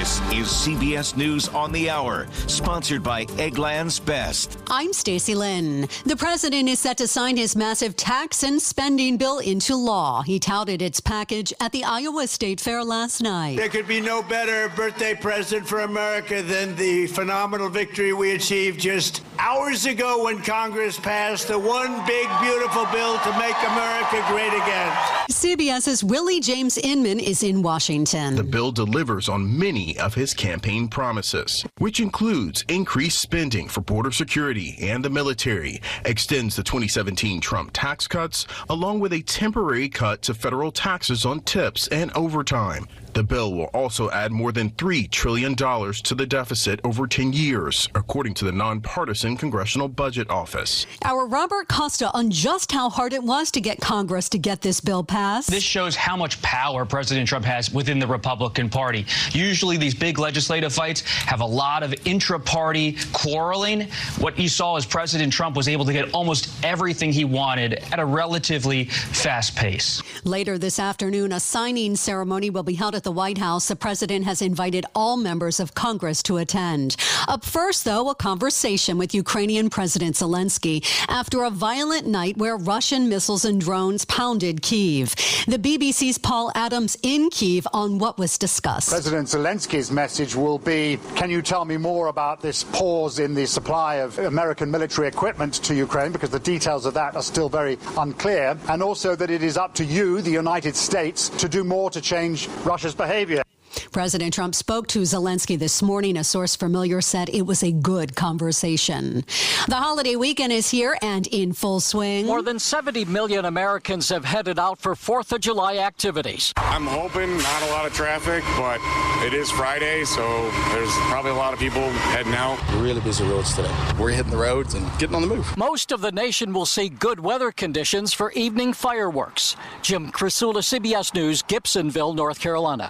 This is CBS News on the Hour, sponsored by Eggland's Best. I'm Stacey Lynn. The president is set to sign his massive tax and spending bill into law. He touted its package at the Iowa State Fair last night. There could be no better birthday present for America than the phenomenal victory we achieved just hours ago when Congress passed the one big, beautiful bill to make America great again. CBS's Willie James Inman is in Washington. The bill delivers on many of his campaign promises, which includes increased spending for border security and the military, extends the 2017 Trump tax cuts, along with a temporary cut to federal taxes on tips and overtime. The bill will also add more than $3 trillion to the deficit over 10 years, according to the nonpartisan Congressional Budget Office. Our Robert Costa on just how hard it was to get Congress to get this bill passed. This shows how much power President Trump has within the Republican Party. Usually these big legislative fights have a lot of intra-party quarreling. What you saw is President Trump was able to get almost everything he wanted at a relatively fast pace. Later this afternoon, a signing ceremony will be held at the White House. The president has invited all members of Congress to attend. Up first, though, a conversation with Ukrainian President Zelensky after a violent night where Russian missiles and drones pounded Kyiv. The BBC's Paul Adams in Kyiv on what was discussed. President Zelensky's message will be, can you tell me more about this pause in the supply of American military equipment to Ukraine, because the details of that are still very unclear, and also that it is up to you, the United States, to do more to change Russia's behavior. President Trump spoke to Zelensky this morning. A source familiar said it was a good conversation. The holiday weekend is here and in full swing. More than 70 million Americans have headed out for 4th of July activities. I'm hoping not a lot of traffic, but it is Friday, so there's probably a lot of people heading out. Really busy roads today. We're hitting the roads and getting on the move. Most of the nation will see good weather conditions for evening fireworks. Jim Crisula, CBS News, Gibsonville, North Carolina.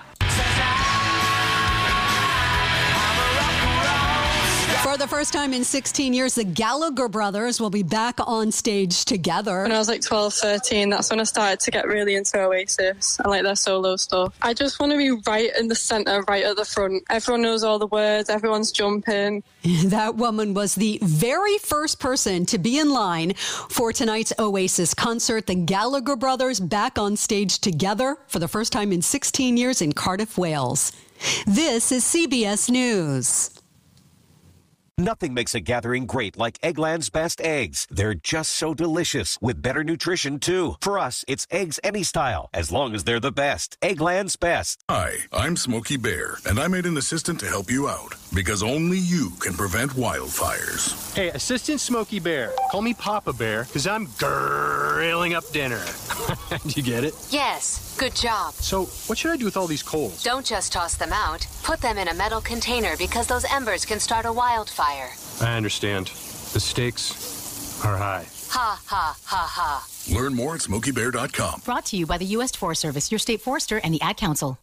For the first time in 16 years, the Gallagher brothers will be back on stage together. When I was like 12, 13, that's when I started to get really into Oasis and like their solo stuff. I just want to be right in the center, right at the front. Everyone knows all the words, everyone's jumping. That woman was the very first person to be in line for tonight's Oasis concert. The Gallagher brothers back on stage together for the first time in 16 years in Cardiff, Wales. This is CBS News. Nothing makes a gathering great like Eggland's Best eggs. They're just so delicious, with better nutrition, too. For us, it's eggs any style, as long as they're the best. Eggland's Best. Hi, I'm Smokey Bear, and I made an assistant to help you out, because only you can prevent wildfires. Hey, Assistant Smokey Bear, call me Papa Bear, because I'm grilling up dinner. Do you get it? Yes, good job. So, what should I do with all these coals? Don't just toss them out. Put them in a metal container, because those embers can start a wildfire. I understand. The stakes are high. Ha, ha, ha, ha. Learn more at SmokeyBear.com. Brought to you by the U.S. Forest Service, your state forester, and the Ad Council.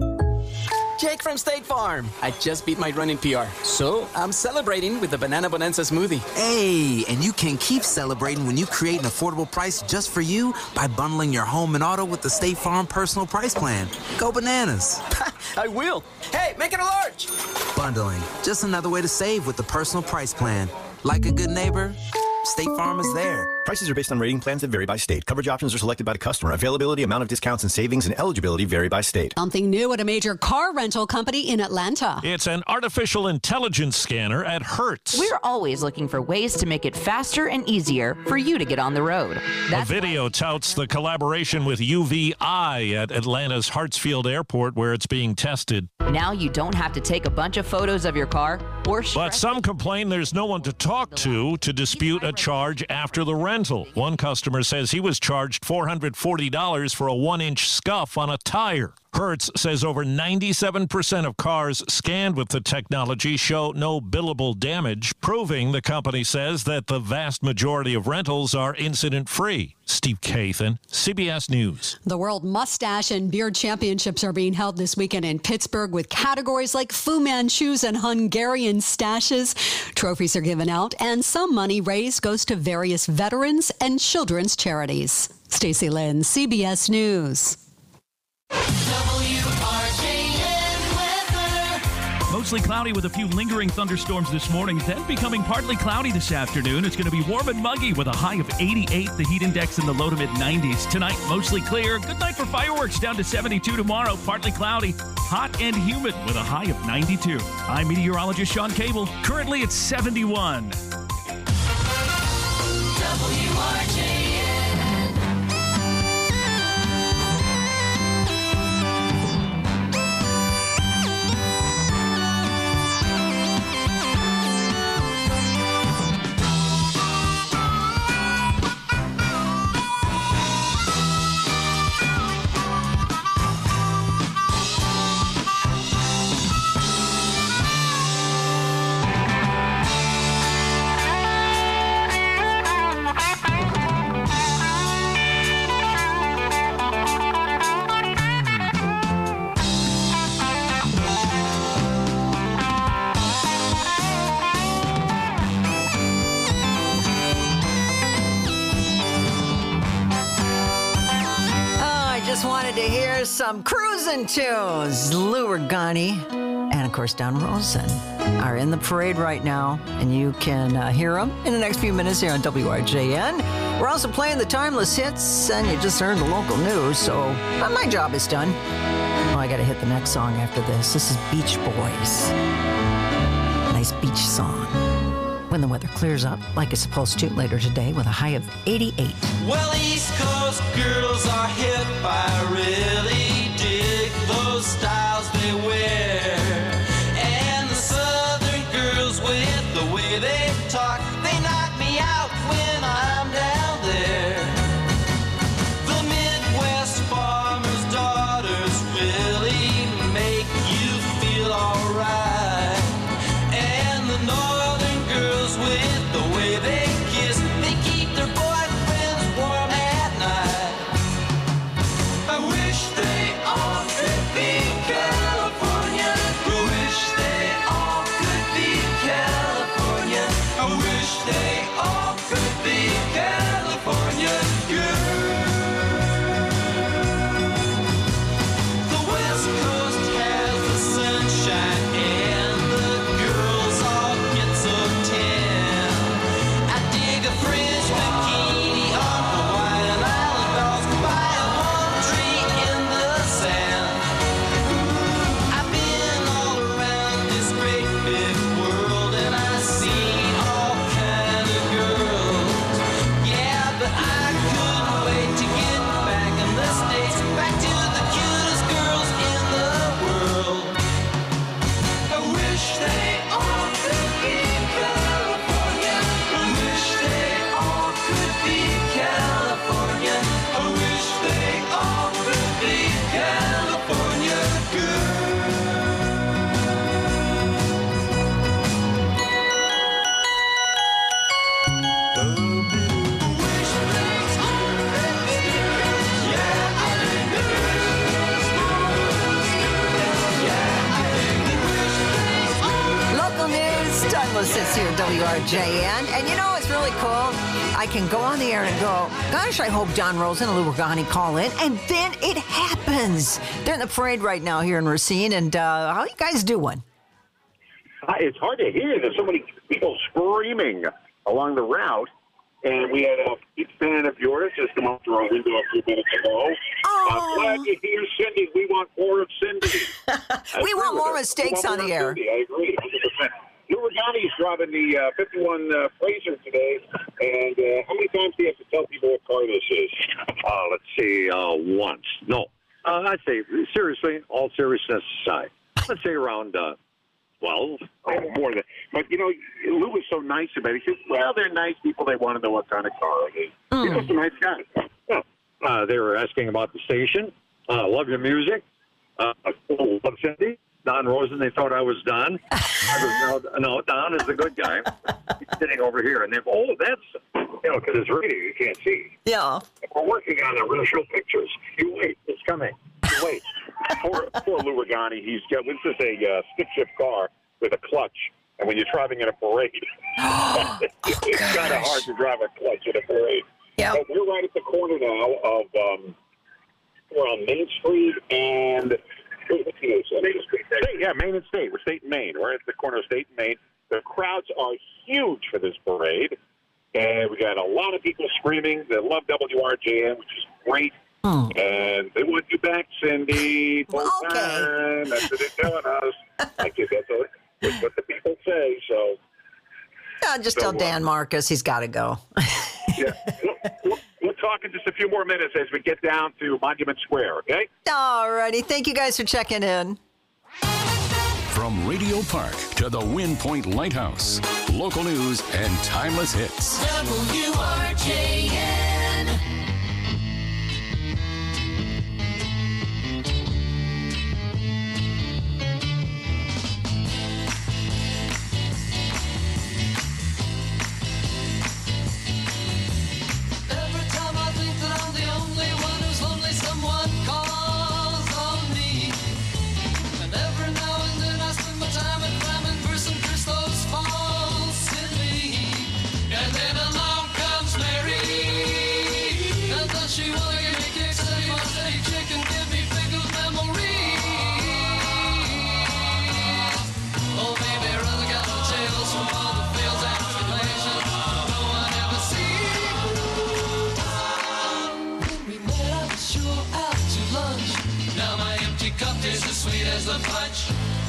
Jake from State Farm. I just beat my running PR, so I'm celebrating with the Banana Bonanza smoothie. Hey, and you can keep celebrating when you create an affordable price just for you by bundling your home and auto with the State Farm Personal Price Plan. Go bananas. I will. Hey, make it a large. Bundling, just another way to save with the Personal Price Plan. Like a good neighbor, State Farm is there. Prices are based on rating plans that vary by state. Coverage options are selected by the customer. Availability, amount of discounts and savings, and eligibility vary by state. Something new at a major car rental company in Atlanta. It's an artificial intelligence scanner at Hertz. We're always looking for ways to make it faster and easier for you to get on the road. A video touts the collaboration with UVI at Atlanta's Hartsfield Airport, where it's being tested. Now you don't have to take a bunch of photos of your car or... But some complain there's no one to talk to dispute a charge after the rental. One customer says he was charged $440 for a 1-inch scuff on a tire. Hertz says over 97% of cars scanned with the technology show no billable damage, proving, the company says, that the vast majority of rentals are incident-free. Steve Kathan, CBS News. The World Mustache and Beard Championships are being held this weekend in Pittsburgh with categories like Fu Manchus and Hungarian stashes. Trophies are given out, and some money raised goes to various veterans and children's charities. Stacey Lynn, CBS News. WRJN weather. Mostly cloudy with a few lingering thunderstorms this morning, then becoming partly cloudy this afternoon. It's going to be warm and muggy with a high of 88, the heat index in the low to mid-90s. Tonight, mostly clear. Good night for fireworks, down to 72 tomorrow. Partly cloudy, hot and humid with a high of 92. I'm meteorologist Sean Cable. Currently, it's 71. WRJN. To hear some cruising tunes. Lou Regani and, of course, Don Rosen are in the parade right now, and you can hear them in the next few minutes here on WRJN. We're also playing the timeless hits, and you just heard the local news, so my job is done. Oh, I got to hit the next song after this. This is Beach Boys. Nice beach song. When the weather clears up, like it's supposed to later today, with a high of 88. Well, East Coast girls are hip. I really dig those styles they wear. And the Southern girls, with the way they talk, they knock me out when I'm down there. The Midwest farmers' daughters really make you feel alright. And the Northern girls, with the way they kiss, they keep their boyfriends warm at night. I wish they all could be California. I wish they all could be California. I wish they all could be California girls. The West Coast has the sunshine and the girls all get so tan. I dig a French bikini on Hawaiian Island dolls by a palm tree in the sand. I've been all around this great big world and I've seen all kind of girls. Yeah, but I couldn't wait to get back in the States, back to the cutest girls in the world. I wish they all could be California. I wish they all could be California. I wish they all could be California Local news, timeless hits here at WRJN. And you know, it's really cool. I can go on the air and go, gosh, I hope Don Rosen and Lou Regani call in. And then it happens. They're in the parade right now here in Racine. And how you guys doing? It's hard to hear. There's so many people screaming along the route. And we had a big fan of yours just come up through our window a few minutes ago. Glad to hear Cindy. We want more of Cindy. We want more mistakes on the air. Cindy. I agree, 100%. Lou Regani's driving the 51 Fraser today. And how many times do you have to tell people what car this is? Let's see, once. No. I'd say, seriously, all seriousness aside, let's say around 12. Oh, more than. But, you know, Lou was so nice about it. He said, well, they're nice people. They want to know what kind of car it is. He's just a nice guy. Yeah. They were asking about the station. Love your music. Love Cindy. Don Rosen, they thought I was Don. No, Don is the good guy. He's sitting over here. And that's, because it's radio, you can't see. Yeah. We're working on it. We're going to show pictures. You wait. It's coming. You wait. Poor Lou Regani. This is a stick-shift car with a clutch. And when you're driving in a parade, it's kind of hard to drive a clutch in a parade. Yeah. But we're right at the corner now of, we're on Main Street and Yeah, Main and State. We're State and Main. We're at the corner of State and Main. The crowds are huge for this parade, and we got a lot of people screaming. They love WRJM, which is great. And they want you back, Cindy. Full time. That's what they're telling us. I guess that's what the people say. So, just tell Dan Marcus he's got to go. Yeah, we'll talk in just a few more minutes as we get down to Monument Square. Okay. All righty. Thank you guys for checking in. From Radio Park to the Wind Point Lighthouse, local news and timeless hits. WRJN. Every time I think that I'm the only one who's lonely, someone calls on me. And every now and then I spend my time at climbing for some crystals falsely. And then along comes Mary. And does she want to give me kicks? Steady my steady chick and give me pickled memories. Oh baby, rather got the tales from all the fields and tribulations no one ever sees. When we met I was sure out to lunch. Now my empty cup tastes as sweet as the punch.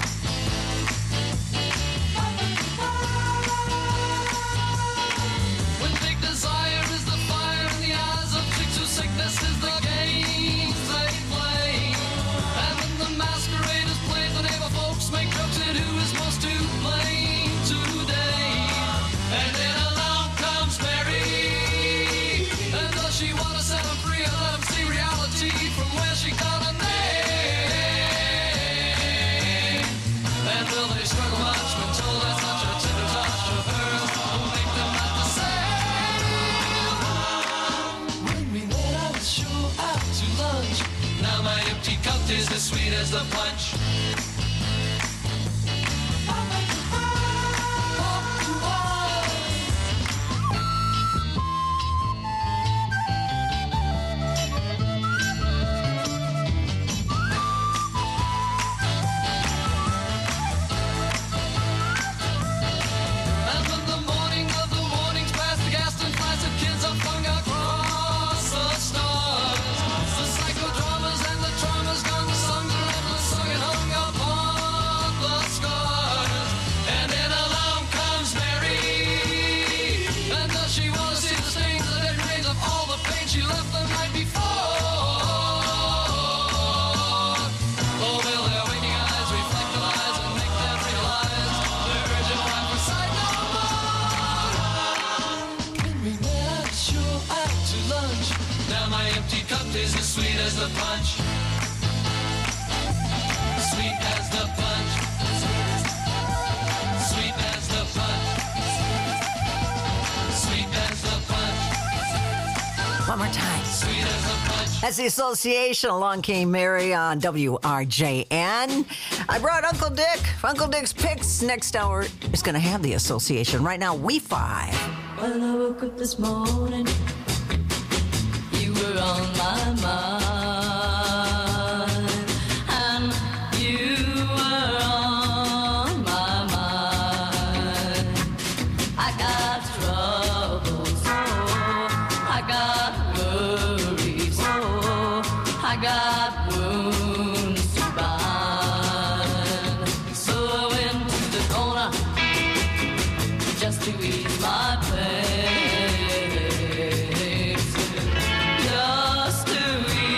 When big desire is the fire in the eyes of chicks whose sickness is the games they play. And when the masquerade is played, the neighbor folks make jokes at who is most to blame today. And then along comes Mary. And does she want to set him free and let him see reality from where she got a name? And will they struggle much when told that such a tender touch of hers will make them not the same? When we met I was sure out to lunch. Now my empty cup tastes as sweet as the punch. And when the morning of the mornings past the Gaston flights of kids are flung across the stars, the psychodramas and the traumas gone, the songs are endless, sung and hung upon the scars. And then along comes Mary. And does she want to see the stains, the dead remains of all the pain she left the night before? Oh, will their waking eyes reflect the lies and make them realize the urgent cry for sight no more? When we met I was sure out to lunch. Now my empty cup tastes as sweet as the punch. Sweet as the punch. Sweet as the punch. Sweet as the punch. One more time. Sweet as the punch. That's the Association. Along came Mary on WRJN. I brought Uncle Dick. Uncle Dick's Picks next hour is going to have the Association. Right now, We Five. When I woke up this morning, you were on my mind, and you were on my mind. I got troubles, oh, I got worries, oh, I got wounds to bind. So I went to the corner just to ease my pain. Just to ease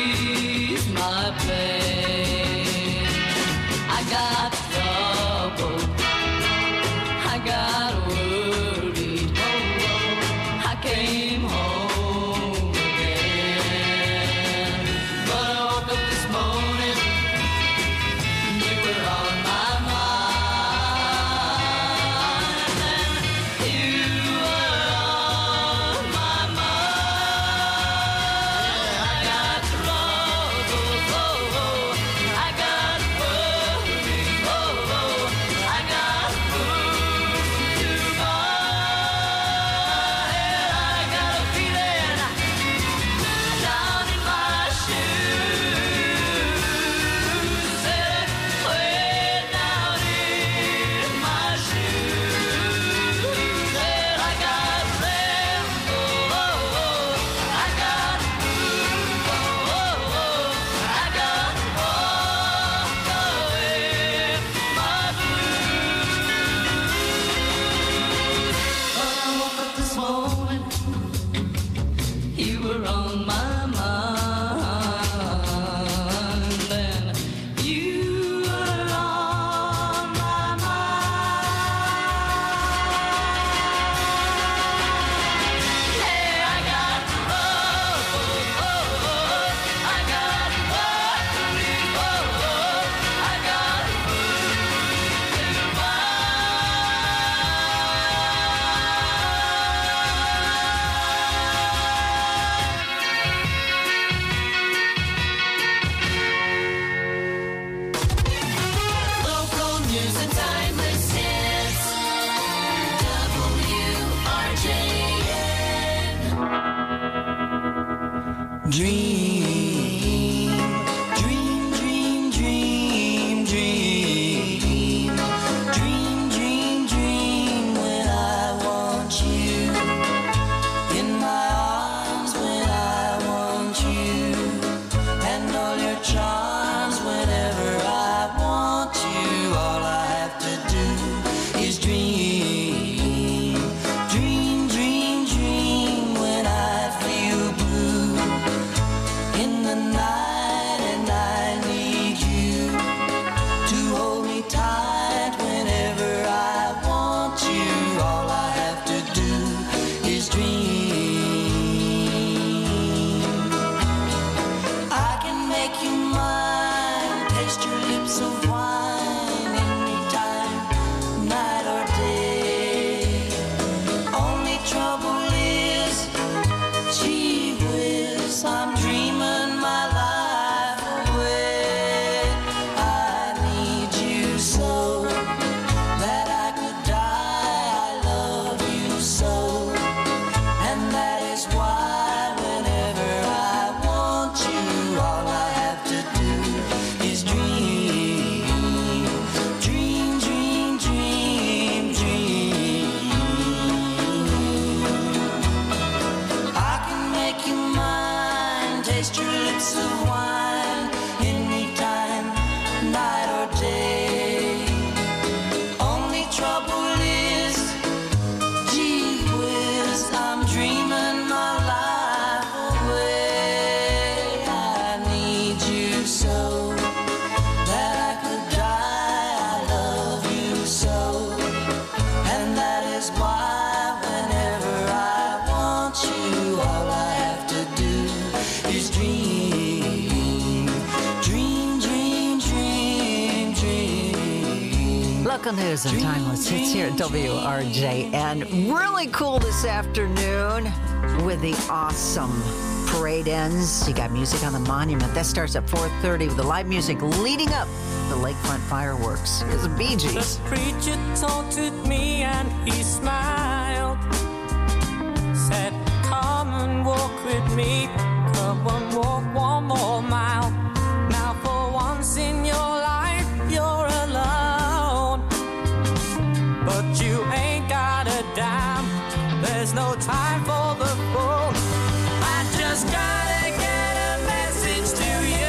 trouble is, gee whiz, I'm dreaming my life away. I need you so that I could die. I love you so, and that is why whenever I want you, all I have to do is dream, dream, dream, dream, dream. Local news and timeless hits here at WRJ. And really cool this afternoon with the awesome parade ends. You got music on the monument. That starts at 4:30 with the live music leading up the lakefront fireworks. Here's the Bee Gees. The preacher taunted me and he smiled, said, come and walk with me, come and walk one more mile. Now for once in your life you're alone, but you ain't got a dime, there's no time for the fool. I just gotta get a message to you.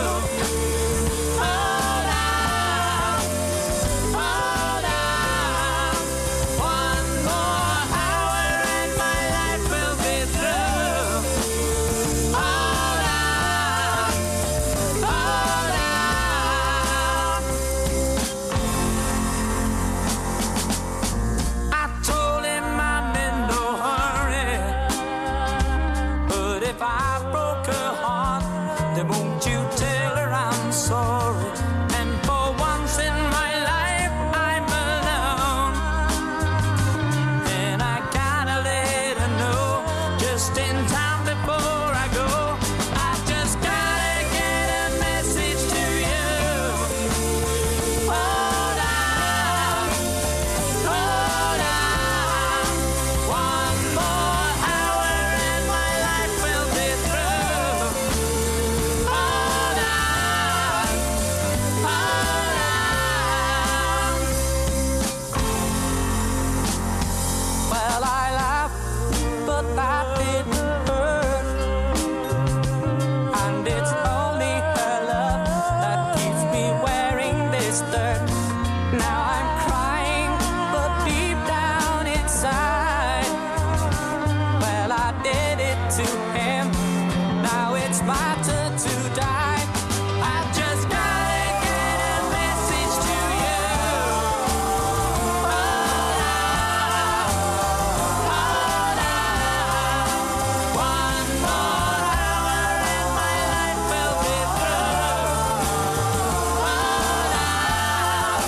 Hold on, hold on. One more hour and my life will be through. Hold on, hold on. I told him I'm in no hurry, but if I broke her heart, then won't you tell her I'm sorry? And for once in my life, I'm alone, and I gotta let her know just in time before I go. I just gotta get a message to you. Hold on, hold on. One more hour and my life will be through. Hold on, hold on. Well, I laughed, but that didn't hurt. And it's only her love that keeps me wearing this dirt. Now I'm crying, but deep down inside, well, I did it to him. Now it's my turn to die. I just gotta get a message to you. Hold on, hold on. One more hour and my life will be through. Hold on,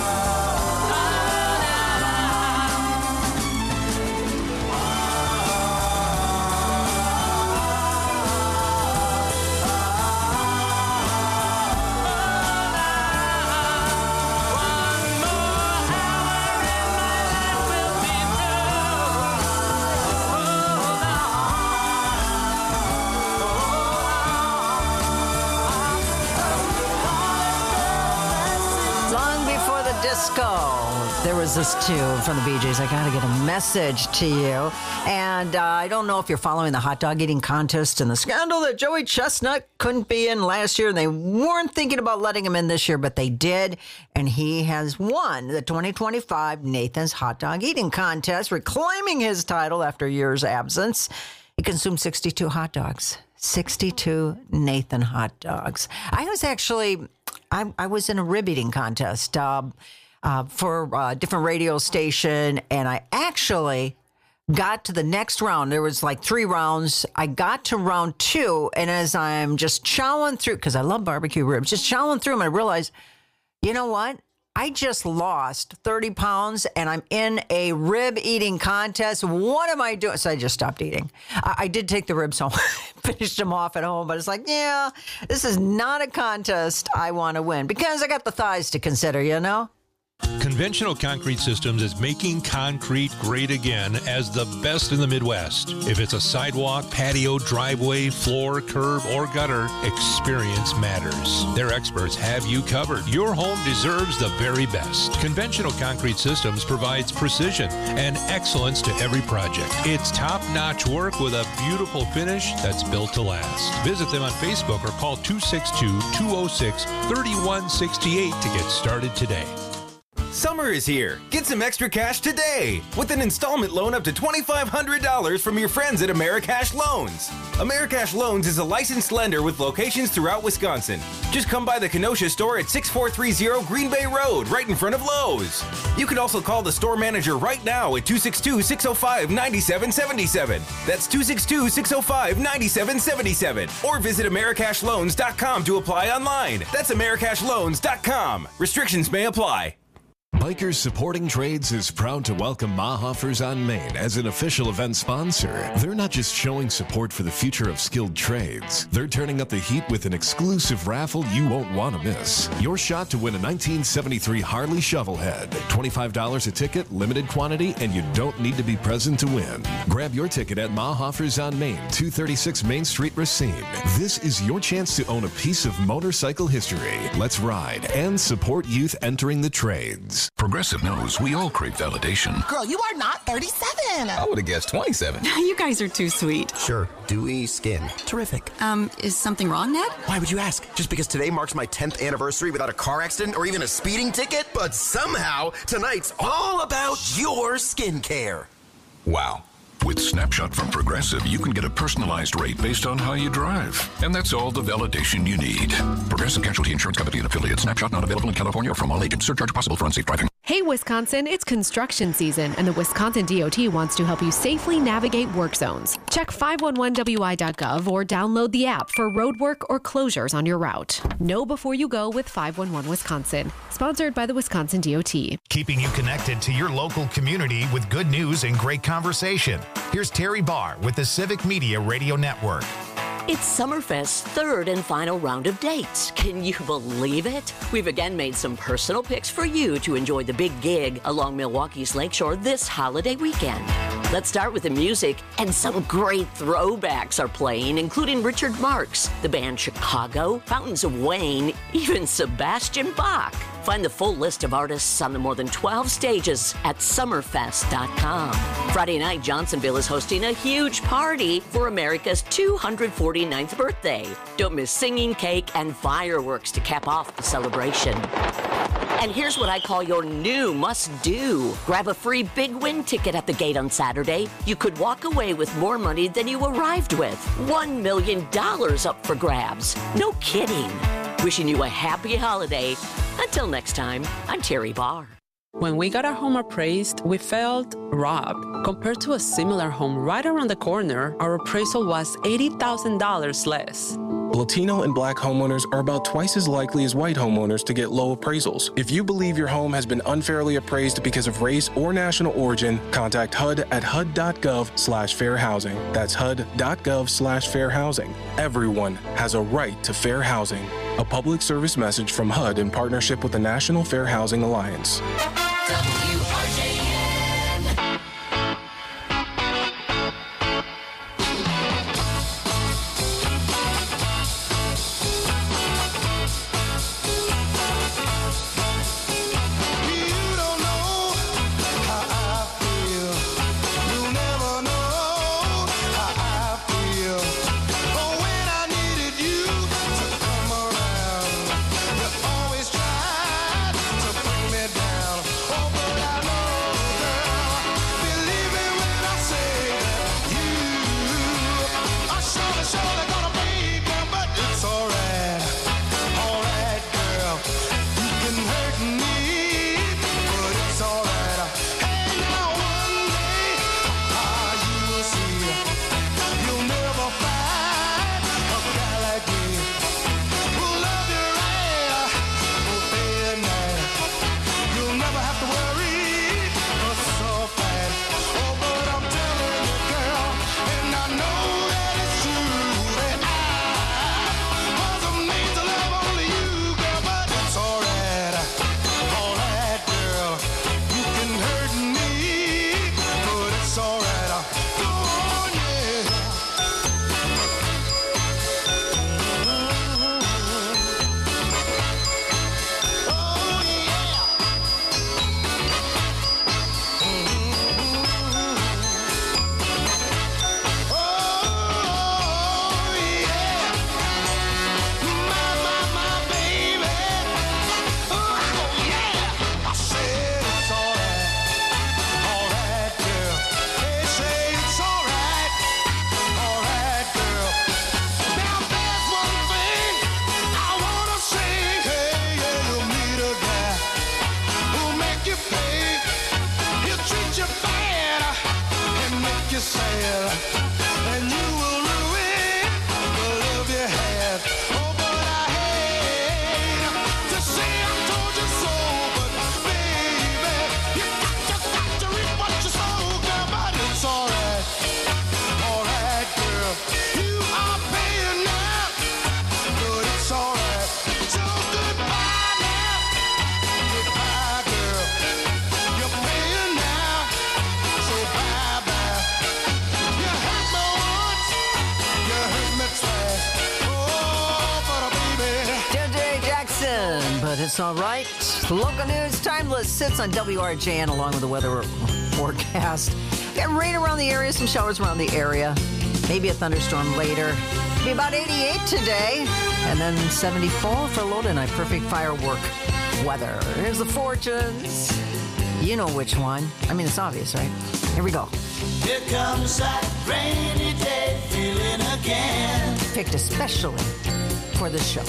Long before the disco, there was this tune from the Bee Gees. I got to get a message to you. And I don't know if you're following the hot dog eating contest and the scandal that Joey Chestnut couldn't be in last year. And they weren't thinking about letting him in this year, but they did. And he has won the 2025 Nathan's Hot Dog Eating Contest, reclaiming his title after a year's absence. He consumed 62 hot dogs. 62 Nathan hot dogs. I was actually, I was in a rib eating contest for a different radio station, and I actually got to the next round. There was like 3 rounds. I got to round 2, and as I'm just chowing through, because I love barbecue ribs, just chowing through them, I realized, you know what? I just lost 30 pounds and I'm in a rib eating contest. What am I doing? So I just stopped eating. I did take the ribs home, finished them off at home, but it's like, yeah, this is not a contest I want to win because I got the thighs to consider, you know? Conventional Concrete Systems is making concrete great again as the best in the Midwest. If it's a sidewalk, patio, driveway, floor, curb, or gutter, experience matters. Their experts have you covered. Your home deserves the very best. Conventional Concrete Systems provides precision and excellence to every project. It's top-notch work with a beautiful finish that's built to last. Visit them on Facebook or call 262-206-3168 to get started today. Summer is here. Get some extra cash today with an installment loan up to $2,500 from your friends at Americash Loans. Americash Loans is a licensed lender with locations throughout Wisconsin. Just come by the Kenosha store at 6430 Green Bay Road, right in front of Lowe's. You can also call the store manager right now at 262-605-9777. That's 262-605-9777. Or visit AmericashLoans.com to apply online. That's AmericashLoans.com. Restrictions may apply. Bikers Supporting Trades is proud to welcome Mahoffers on Main as an official event sponsor. They're not just showing support for the future of skilled trades. They're turning up the heat with an exclusive raffle you won't want to miss. Your shot to win a 1973 Harley Shovelhead. $25 a ticket, limited quantity, and you don't need to be present to win. Grab your ticket at Mahoffers on Main, 236 Main Street, Racine. This is your chance to own a piece of motorcycle history. Let's ride and support youth entering the trades. Progressive knows we all crave validation. Girl, you are not 37. I would have guessed 27. You guys are too sweet. Sure, dewy skin. Terrific. Is something wrong, Ned? Why would you ask? Just because today marks my 10th anniversary without a car accident or even a speeding ticket? But somehow, tonight's all about your skincare. Wow. With Snapshot from Progressive, you can get a personalized rate based on how you drive. And that's all the validation you need. Progressive Casualty Insurance Company and affiliates. Snapshot not available in California or from all agents. Surcharge possible for unsafe driving. Hey, Wisconsin, it's construction season, and the Wisconsin DOT wants to help you safely navigate work zones. Check 511wi.gov or download the app for road work or closures on your route. Know before you go with 511 Wisconsin. Sponsored by the Wisconsin DOT. Keeping you connected to your local community with good news and great conversation. Here's Terry Barr with the Civic Media Radio Network. It's Summerfest's third and final round of dates. Can you believe it? We've again made some personal picks for you to enjoy the big gig along Milwaukee's Lakeshore this holiday weekend. Let's start with the music, and some great throwbacks are playing, including Richard Marx, the band Chicago, Fountains of Wayne, even Sebastian Bach. Find the full list of artists on the more than 12 stages at summerfest.com. Friday night, Johnsonville is hosting a huge party for America's 249th birthday. Don't miss singing, cake, and fireworks to cap off the celebration. And here's what I call your new must-do. Grab a free Big Win ticket at the gate on Saturday. You could walk away with more money than you arrived with. $1 million up for grabs. No kidding. Wishing you a happy holiday. Until next time, I'm Terry Barr. When we got our home appraised, we felt robbed. Compared to a similar home right around the corner, our appraisal was $80,000 less. Latino and Black homeowners are about twice as likely as white homeowners to get low appraisals. If you believe your home has been unfairly appraised because of race or national origin, contact HUD at HUD.gov/fair housing. That's HUD.gov/fair housing. Everyone has a right to fair housing. A public service message from HUD in partnership with the National Fair Housing Alliance. sad, and you will ruin the love you had. Oh, but I hate to say I told you so, but baby, you got to reap what you sow, girl, but it's alright, girl. You are paying now, but it's alright. So goodbye now, goodbye, girl. You're paying now, so bye-bye. You hurt me once, you hurt me twice. Oh, but baby. JJ Jackson, but it's all right. Local news, timeless, sits on WRJN along with the weather forecast. Got rain around the area, some showers around the area. Maybe a thunderstorm later. Be about 88 today, and then 74 for low tonight. Perfect firework weather. Here's the fortunes. You know which one. I mean, it's obvious, right? Here we go. Here comes that rainy day feeling again. Picked especially for the show.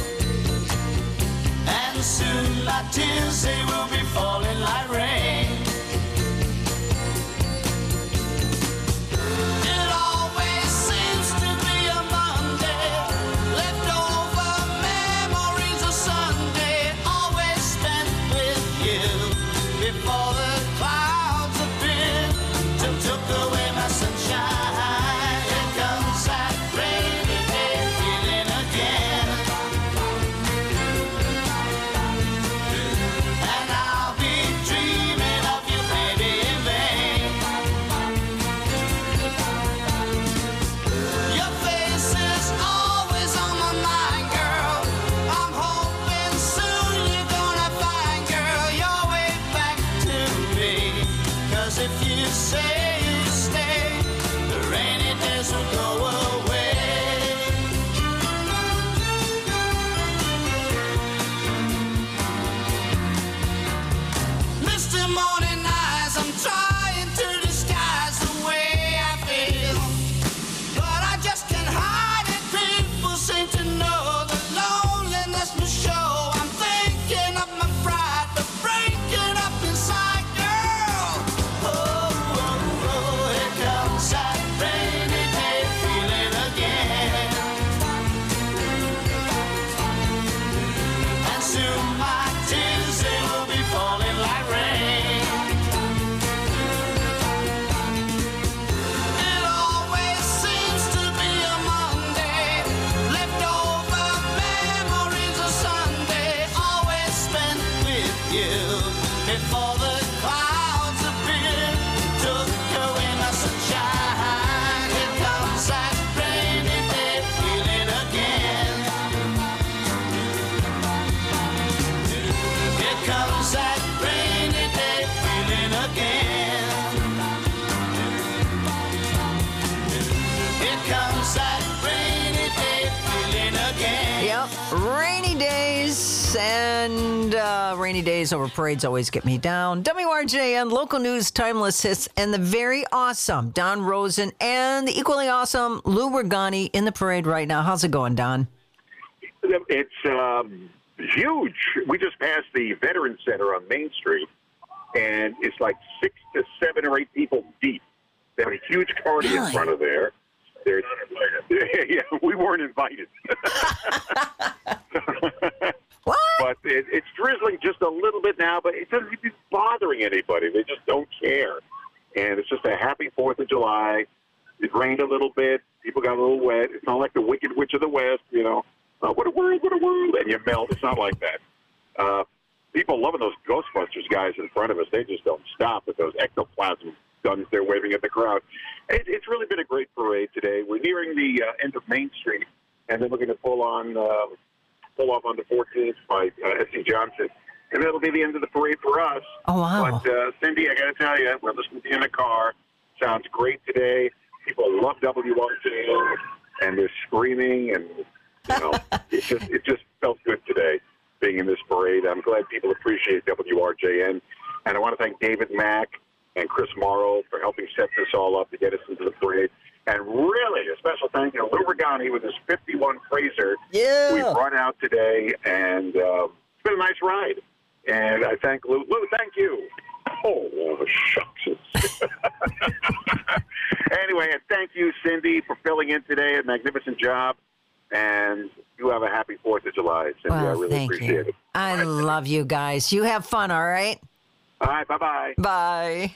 And soon my tears, they will be falling like rain. It always seems to be a Monday, leftover memories of Sunday, always spent with you before the clouds appeared and took away my sunshine. Here comes that rainy day feeling again. And I'll be dreaming of you, baby, in vain. Your face is always on my mind, girl. I'm hoping soon you're gonna find, girl, your way back to me. 'Cause if you say you stay, the rainy days will go away. Misty morning eyes, I'm trying to disguise the way I feel, but I just can't hide it. People seem to know the loneliness must show. I'm thinking of my pride, but breaking up inside, girl. Oh, oh, oh, here comes that rainy day feeling again. And soon my tears, they will be falling like rain. It always seems to be a Monday, leftover memories of Sunday, always spent with you before the clouds appeared, took away my sunshine. Here comes that rainy day feeling again. Here comes that rainy day feeling again. Here comes that rainy day feeling again. Yep, rainy days and rainy days over parades always get me down. WRJN, local news, timeless hits, and the very awesome Don Rosen and the equally awesome Lou Regani in the parade right now. How's it going, Don? It's huge. We just passed the Veterans Center on Main Street, and it's like 6 to 7 or 8 people deep. They have a huge party in front of there. There's, yeah, we weren't invited. What? But it's drizzling just a little bit now, but it doesn't seem to be bothering anybody. They just don't care. And it's just a happy 4th of July. It rained a little bit. People got a little wet. It's not like the Wicked Witch of the West, you know. What a world, and you melt. It's not like that. People loving those Ghostbusters guys in front of us. They just don't stop with those ectoplasm guns they're waving at the crowd. It's really been a great parade today. We're nearing the end of Main Street, and then we're going to pull off onto 14th by S.C. Johnson. And that'll be the end of the parade for us. Oh, wow. But, Cindy, I got to tell you, we're listening to you in the car. Sounds great today. People love WRJN, and they're screaming, and, you know, it just felt good today being in this parade. I'm glad people appreciate WRJN. And I want to thank David Mack and Chris Morrow for helping set this all up to get us into the parade. And really, a special thank you to Lou Regani with his 51 Fraser. Yeah. We brought out today, and it's been a nice ride. And I thank Lou. Lou, thank you. Oh, shucks. Anyway, Cindy, for filling in today. A magnificent job. And you have a happy 4th of July, Cindy. I really thank appreciate it. I love you guys. You have fun, all right? All right, bye-bye. Bye.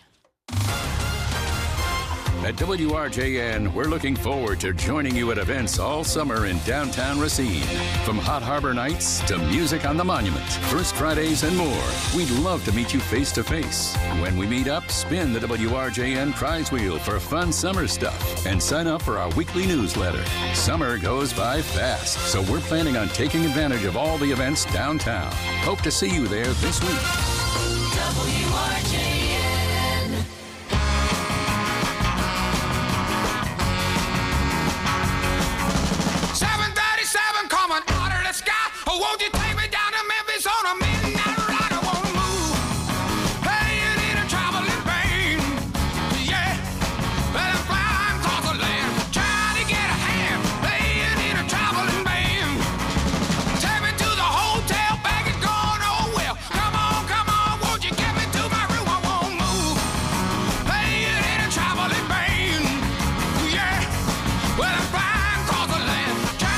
At WRJN, we're looking forward to joining you at events all summer in downtown Racine. From Hot Harbor Nights to music on the Monument, First Fridays, and more. We'd love to meet you face to face. When we meet up, spin the WRJN prize wheel for fun summer stuff and sign up for our weekly newsletter. Summer goes by fast, so we're planning on taking advantage of all the events downtown. Hope to see you there this week. WRJN. 737 coming out of the sky. Oh, won't you take me down to Memphis on a midnight ride? I won't move. Hey, you need a traveling pain. Yeah, but I'm flying across the land, trying to get a hand. Hey, you need a traveling band. Take me to the hotel, baggage gone. Oh well, come on, won't you get me to my room? I won't move. Hey, you need a traveling band. Yeah, well I'm flying across the land.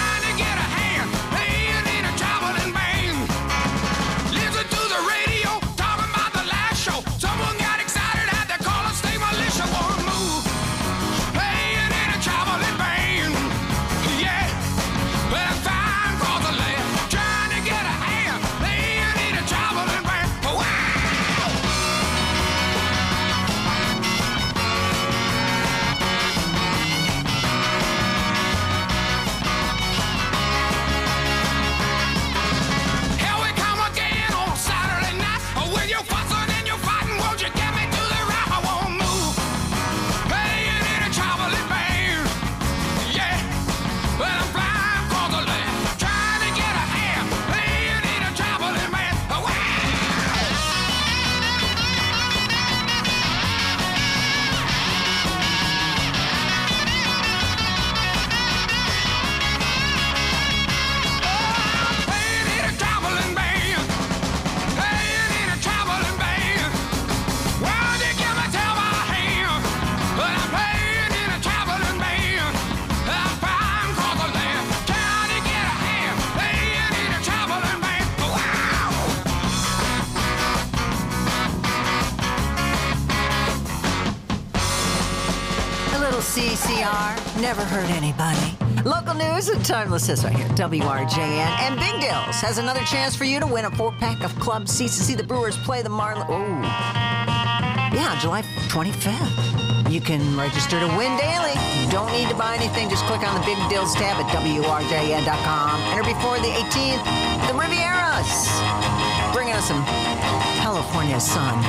CCR, never hurt anybody. Local news and timeless hits right here. WRJN. And Big Deals has another chance for you to win a 4-pack of club seats to see the Brewers play the Marlins. Oh, yeah, July 25th. You can register to win daily. You don't need to buy anything. Just click on the Big Deals tab at WRJN.com. Enter before the 18th. The Rivieras. Bringing us some California sun.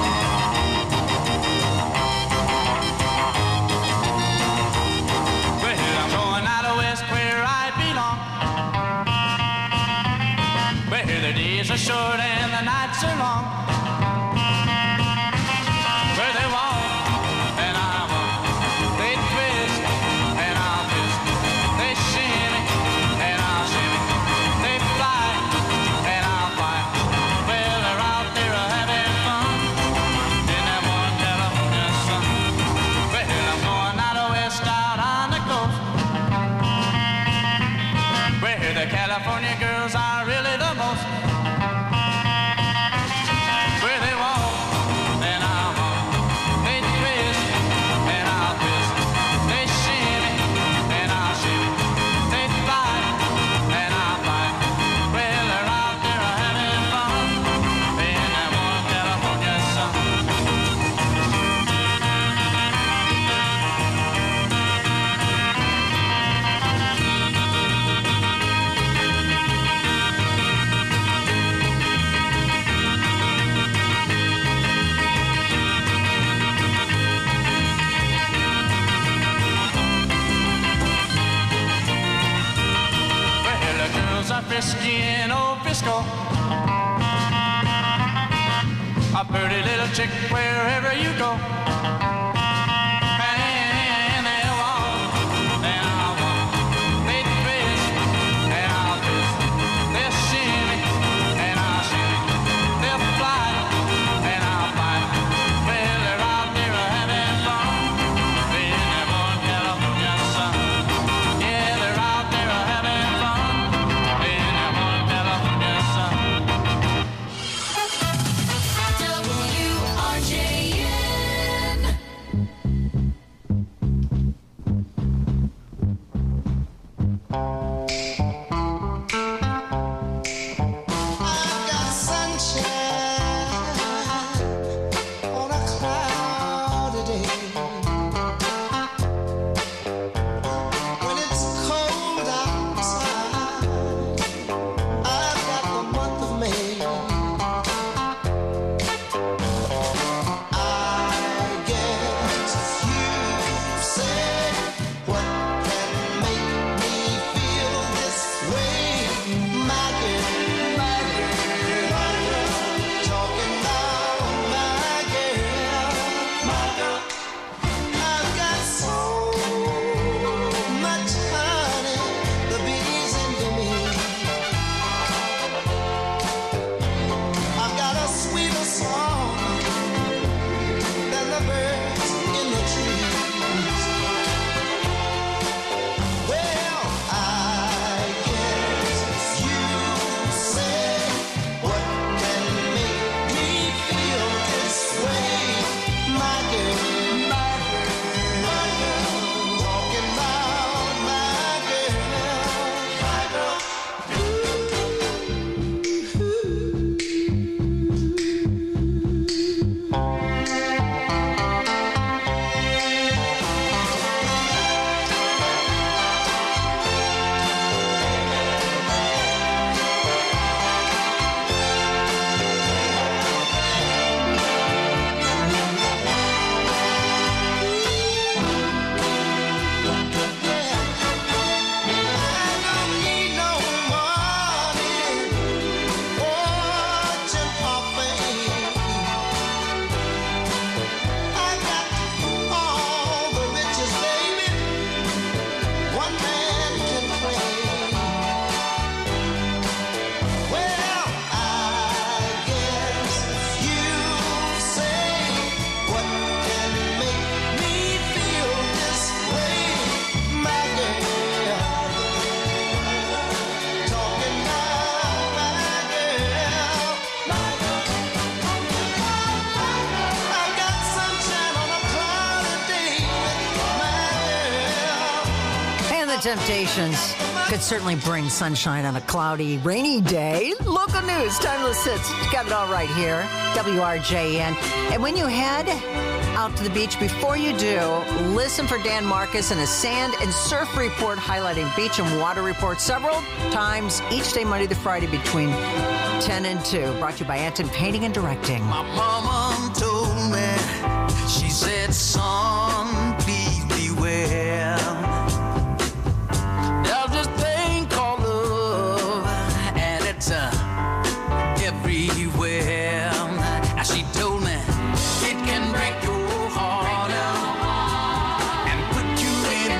Short and the nights are long. Where they walk and I walk, they twist and I'll twist. They shimmy and I'll shimmy. They fly and I'll fly. Well, they're out there having fun in that one California sun. Well, I'm going out west, out on the coast, where the California girls are really the most. Frisky in old Frisco, a pretty little chick wherever you go. And they walk, and I'll walk. They twist, and I'll twist. They'll shimmy, and I'll shimmy. They'll fly, and I'll fly. Well, they're out there having fun in that one California sun. Temptations could certainly bring sunshine on a cloudy, rainy day. Local news, Timeless Hits. Got it all right here. WRJN. And when you head out to the beach, before you do, listen for Dan Marcus and a sand and surf report highlighting beach and water reports several times each day, Monday to Friday between 10 and 2. Brought to you by Anton Painting and Directing. My mama told me, she said, son, please beware. There's this thing called love, and it's everywhere. And she told me, it can break your heart and put you in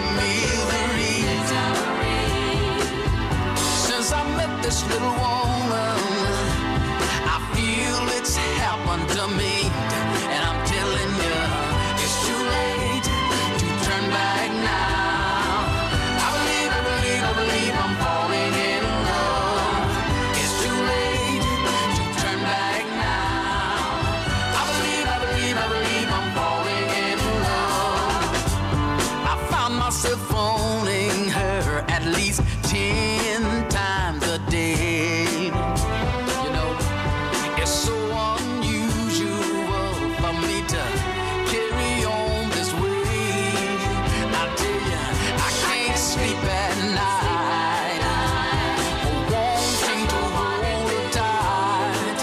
misery. Since I met this little woman, I feel it's happened to me. And I'm telling you, it's too late to turn back now. I believe I'm falling in love. It's too late to turn back now. I believe I'm falling in love. I found myself phoning her at least 10 times a day. You know, it's so unusual for me to carry on this way. I tell you, I can't sleep at night, wanting to hold her tight.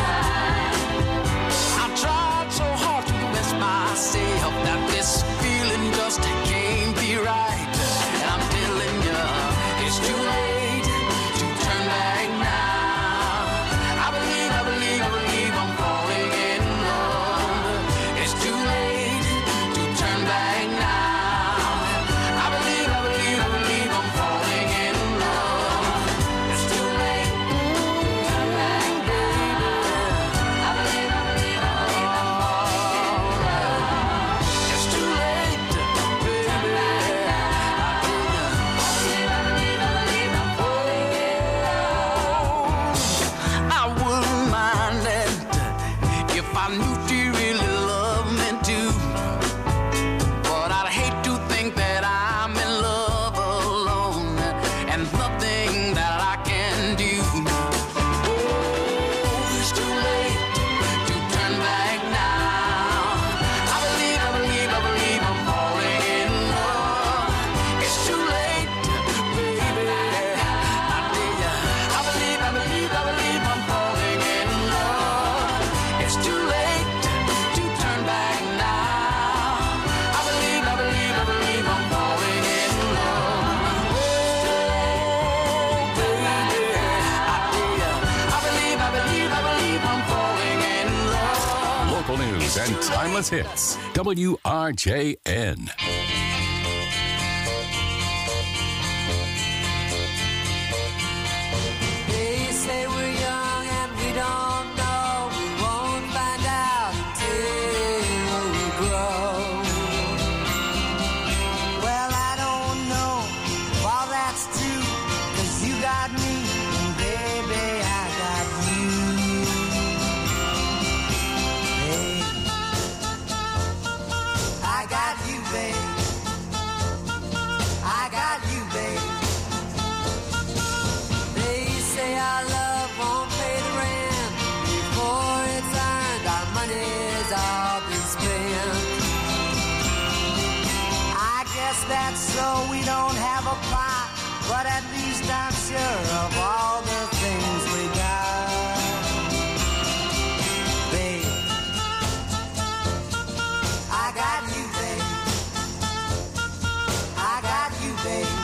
I tried so hard to convince myself that this feeling just can't be right. And I'm telling you, it's too late to turn back now. I believe I'm falling in love. It's too late to turn back now. I believe I'm falling in love. It's too late to turn back, baby. I believe it's too late, baby. I wouldn't mind it if I knew she really loved me too. But I'd hate to think that I'm in love alone and nothing that I can do. Oh, it's too late to turn back now. I believe I'm falling in love. It's too late, baby. I tell ya, I believe I'm falling in love. It's too late to turn back now. I believe I'm falling in love. Oh, baby, I tell ya, I believe I'm falling in love. Local news and timeless hits. WRJN. They say we're young and we don't know. We won't find out until we grow. Well, I don't know if all that's true, 'cause you got me, and baby, I got you. Hey, I got you, babe. I got you, babe. They say our love won't pay the rent before it's earned. Our money's all been spent. I guess that's so we don't have a plot, but at least I'm sure of all the things we got. Babe, I got you, babe. I got you, babe.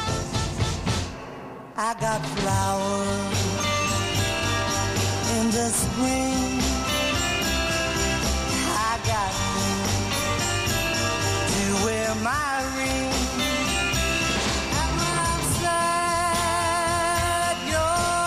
I got flowers in the spring. I got you to wear my ring. And when I'm sad, you're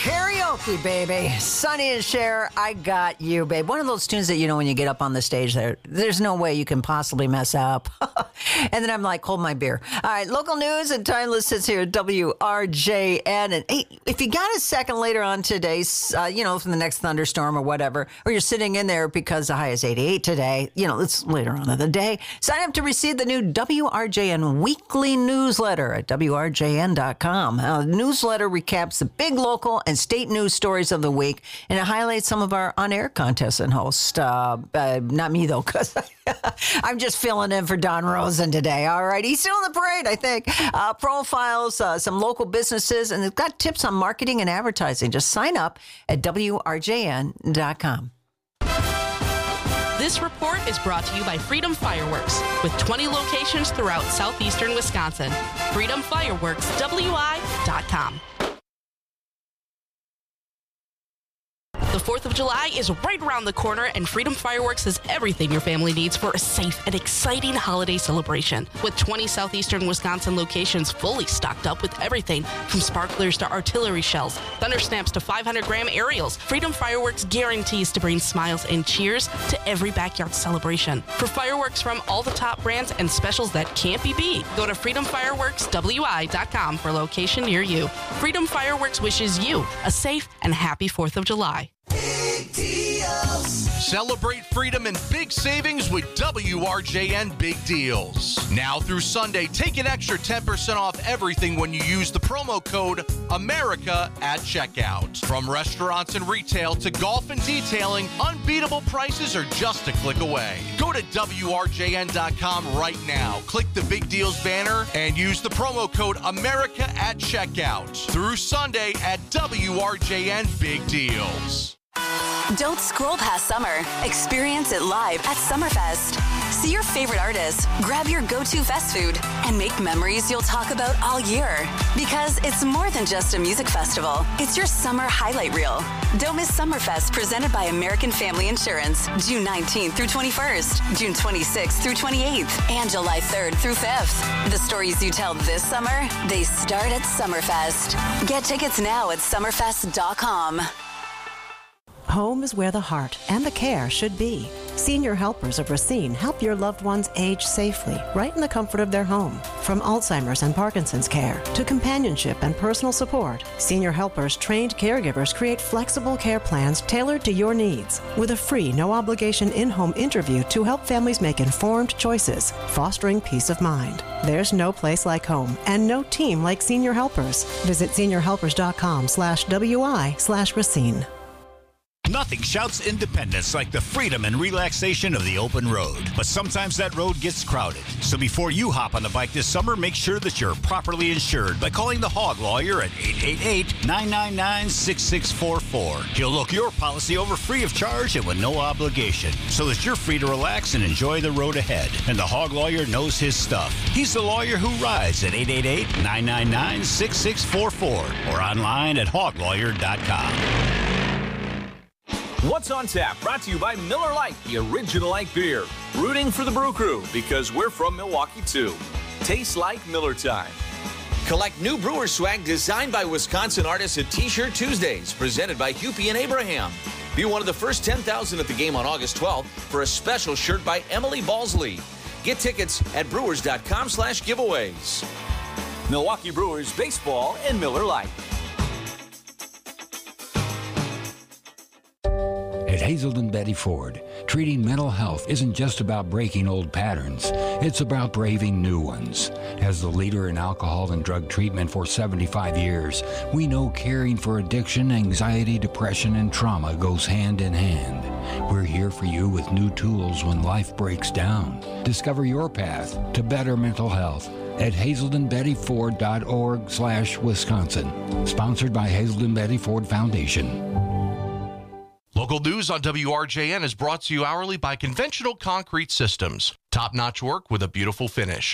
karaoke, baby. Sonny and Cher, I Got You, babe. One of those tunes that, when you get up on the stage there's no way you can possibly mess up. And then I'm like, hold my beer. All right, local news and timeless hits here at WRJN. And hey, if you got a second later on today, from the next thunderstorm or whatever, or you're sitting in there because the high is 88 today, it's later on in the day, sign up to receive the new WRJN weekly newsletter at WRJN.com. The newsletter recaps the big local and state news stories of the week, and it highlights some of our on-air contests and hosts. Not me, though, because I'm just filling in for Don Rosen today. All right, he's still in the parade, I think. Profiles, some local businesses, and they've got tips on marketing and advertising. Just sign up at WRJN.com. This report is brought to you by Freedom Fireworks, with 20 locations throughout southeastern Wisconsin. FreedomFireworksWI.com. The 4th of July is right around the corner, and Freedom Fireworks has everything your family needs for a safe and exciting holiday celebration. With 20 southeastern Wisconsin locations fully stocked up with everything from sparklers to artillery shells, thunder snaps to 500-gram aerials, Freedom Fireworks guarantees to bring smiles and cheers to every backyard celebration. For fireworks from all the top brands and specials that can't be beat, go to FreedomFireworksWI.com for a location near you. Freedom Fireworks wishes you a safe and happy 4th of July. Big deals. Celebrate freedom and big savings with WRJN Big Deals. Now through Sunday, take an extra 10% off everything when you use the promo code America at checkout. From restaurants and retail to golf and detailing, unbeatable prices are just a click away. Go to WRJN.com right now. Click the Big Deals banner and use the promo code America at checkout. Through Sunday at WRJN Big Deals. Don't scroll past summer. Experience it live at Summerfest. See your favorite artists, grab your go-to fest food, and make memories you'll talk about all year. Because it's more than just a music festival. It's your summer highlight reel. Don't miss Summerfest, presented by American Family Insurance, June 19th through 21st, June 26th through 28th, and July 3rd through 5th. The stories you tell this summer, they start at Summerfest. Get tickets now at summerfest.com. Home is where the heart and the care should be. Senior Helpers of Racine help your loved ones age safely, right in the comfort of their home. From Alzheimer's and Parkinson's care to companionship and personal support, Senior Helpers trained caregivers create flexible care plans tailored to your needs, with a free, no-obligation in-home interview to help families make informed choices, fostering peace of mind. There's no place like home and no team like Senior Helpers. Visit seniorhelpers.com/WI/Racine. Nothing shouts independence like the freedom and relaxation of the open road. But sometimes that road gets crowded. So before you hop on the bike this summer, make sure that you're properly insured by calling the Hog Lawyer at 888-999-6644. He'll look your policy over free of charge and with no obligation, so that you're free to relax and enjoy the road ahead. And the Hog Lawyer knows his stuff. He's the lawyer who rides at 888-999-6644 or online at hoglawyer.com. What's on Tap, brought to you by Miller Lite, the original light beer. Rooting for the Brew Crew, because we're from Milwaukee, too. Tastes like Miller time. Collect new brewer swag designed by Wisconsin artists at T-Shirt Tuesdays, presented by Hupie and Abraham. Be one of the first 10,000 at the game on August 12th for a special shirt by Emily Balsley. Get tickets at brewers.com/giveaways. Milwaukee Brewers Baseball and Miller Lite. At Hazelden Betty Ford, treating mental health isn't just about breaking old patterns. It's about braving new ones. As the leader in alcohol and drug treatment for 75 years, we know caring for addiction, anxiety, depression, and trauma goes hand in hand. We're here for you with new tools when life breaks down. Discover your path to better mental health at hazeldenbettyford.org/Wisconsin. Sponsored by Hazelden Betty Ford Foundation. Local news on WRJN is brought to you hourly by Conventional Concrete Systems. Top-notch work with a beautiful finish.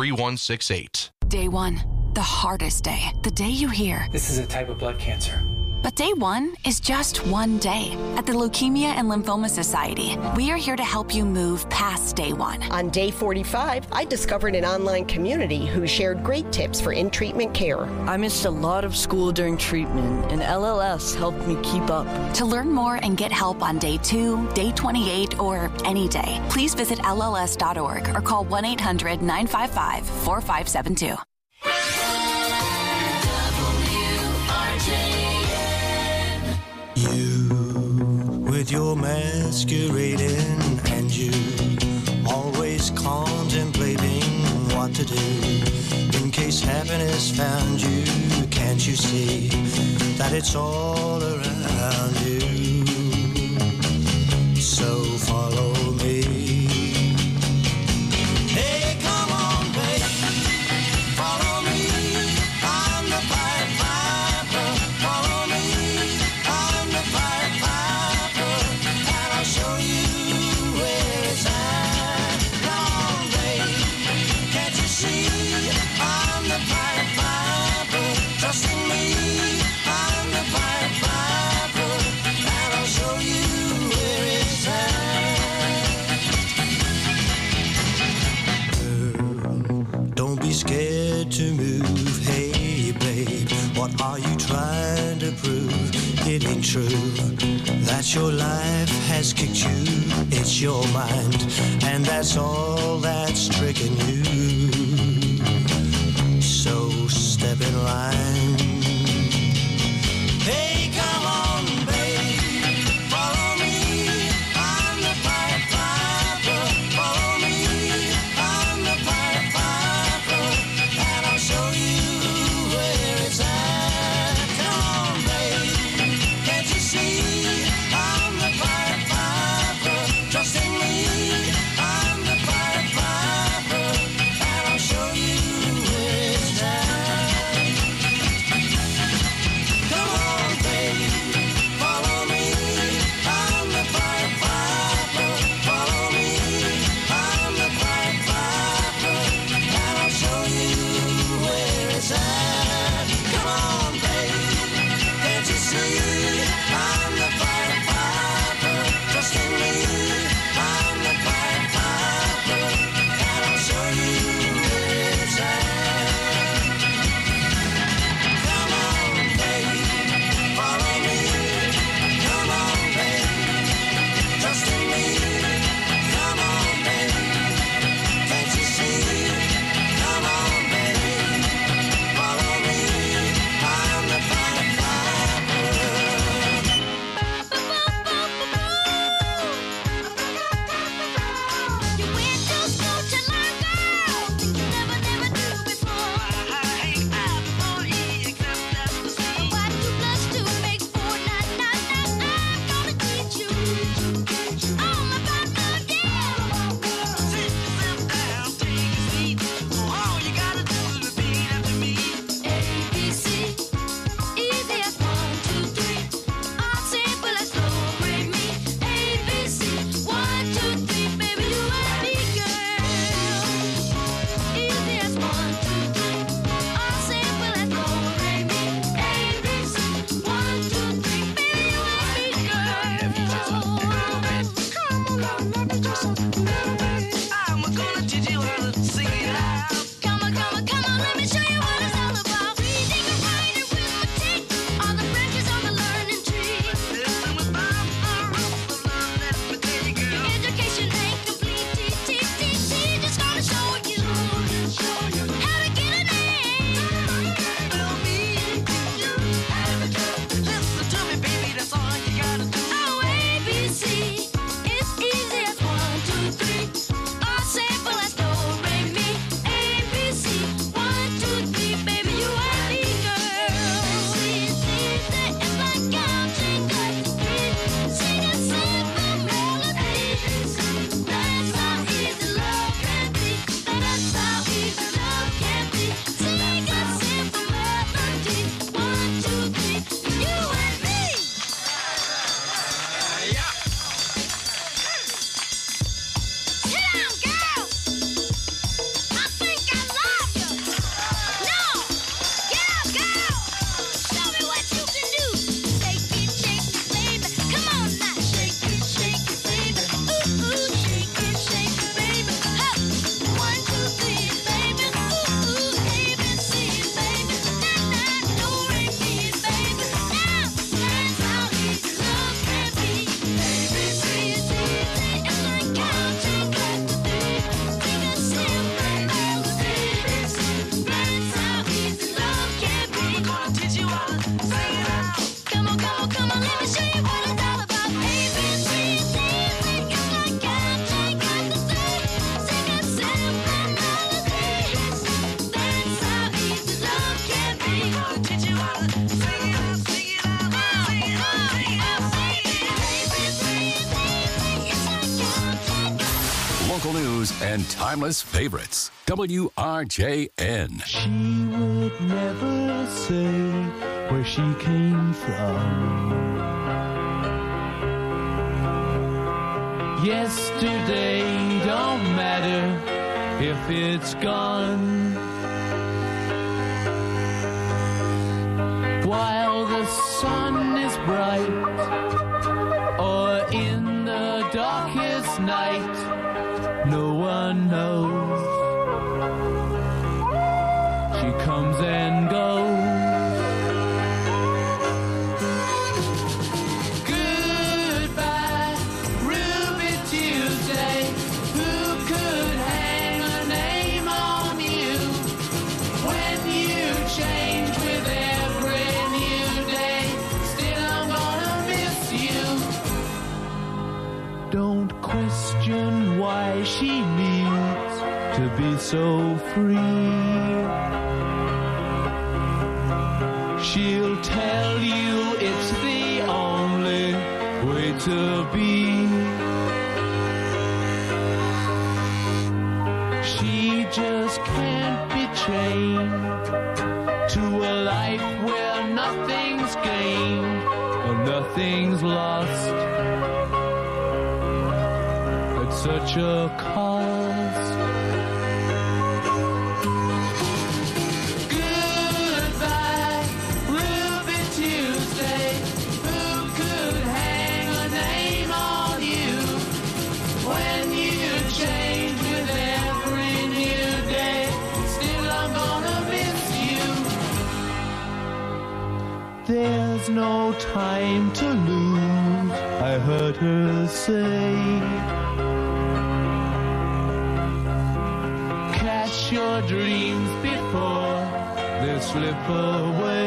262-209-3168. Day one, the hardest day. The day you hear, this is a type of blood cancer. But day one is just one day. At the Leukemia and Lymphoma Society, we are here to help you move past day one. On day 45, I discovered an online community who shared great tips for in-treatment care. I missed a lot of school during treatment, and LLS helped me keep up. To learn more and get help on day 2, day 28, or any day, please visit LLS.org or call 1-800-955-4572. With your masquerading and you always contemplating what to do in case happiness found you. Can't you see that it's all around you? So follow me. Hey, come on, baby, follow me. I'm the Pied Piper. Follow me. I'm the Pied Piper, and I'll show you where it's at. Come on, baby, can't you see? I'm the Pied Piper. Trust in me. I'm the Pied Piper, and I'll show you where it's at. Don't be scared to move. Hey, babe, what are you trying to prove? It ain't true that your life has kicked you. It's your mind, and that's all that's tricking you. So step in line. Hey, come on, babe, follow me. I'm the Pied Piper. Follow me. I'm the Pied Piper, and I'll show you where it's at. Come on, babe, can't you see? I'm the Pied Piper. Trust in me. I'm the Pied Piper, and I'll show you where it's at. news, and timeless favorites. WRJN. She would never say where she came from. Yesterday don't matter if it's gone. While the sun is bright or in the darkest night, no one knows. She comes and goes. Goodbye, Ruby Tuesday. Who could hang a name on you when you change with every new day? Still, I'm gonna miss you. Don't question why she needs to be so free. She'll tell you it's the only way to be. She just can't be chained to a life where nothing's gained or nothing's lost at such a cost. Goodbye, Ruby Tuesday. Who could hang a name on you when you change with every new day? Still, I'm gonna miss you. There's no time to lose, I heard her say. Catch your dreams before they slip away.